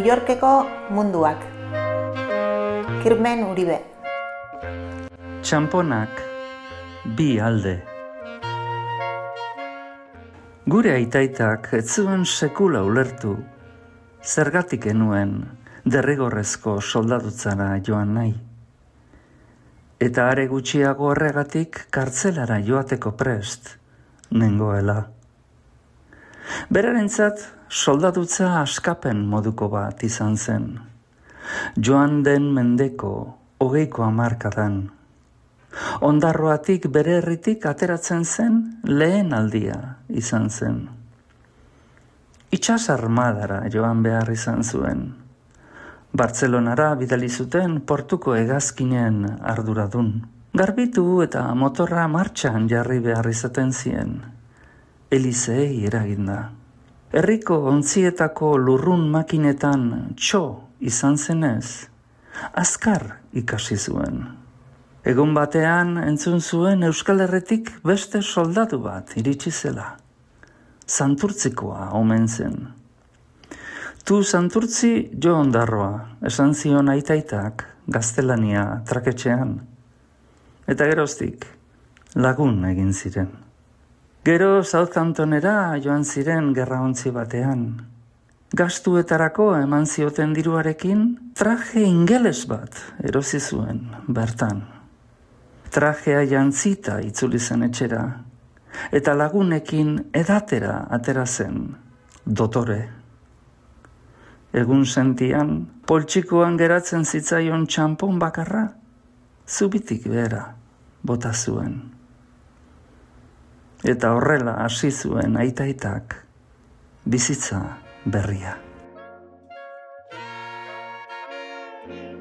New Yorkeko munduak. Kirmen Uribe. Txamponak bi alde. Gure aitaitak ez zuen sekula ulertu, zergatik enuen derrigorrezko soldadutzara joan nahi. Eta are gutxiago horregatik kartzelara joateko prest nengoela. Berarentzat soldadutza askapen moduko bat izan zen. Joan den mendeko 20ko hamarkadan. Ondarroatik bere herritik ateratzen zen lehen aldia izan zen. Itsas armadara joan behar izan zuen. Bartzelonara bidali zuten portuko hegazkinen arduradun. Garbitu eta motorra martxan jarri behar izaten zien. Elizei eraginda. Herriko ontzietako lurrun makinetan txo izan zenez, azkar ikasi zuen. Egun batean entzun zuen Euskal Herretik beste soldadu bat iritsi zela. Santurtzikoa omen zen. Tu Santurtzi jo Ondarroa, esan zion aitaitak gaztelania traketxean. Eta geroztik lagun egin ziren. Gero Southamptonera joan ziren gerraontzi batean. Gastuetarako eman zioten diruarekin traje ingeles bat erosi zuen bertan. Trajea jantzita itzuli zen etxera, eta lagunekin edatera atera zen, dotore. Egun sentian, poltsikoan geratzen zitzaion txampon bakarra, zubitik behera bota zuen. Eta horrela hasi zuen aitaitak bizitza berria.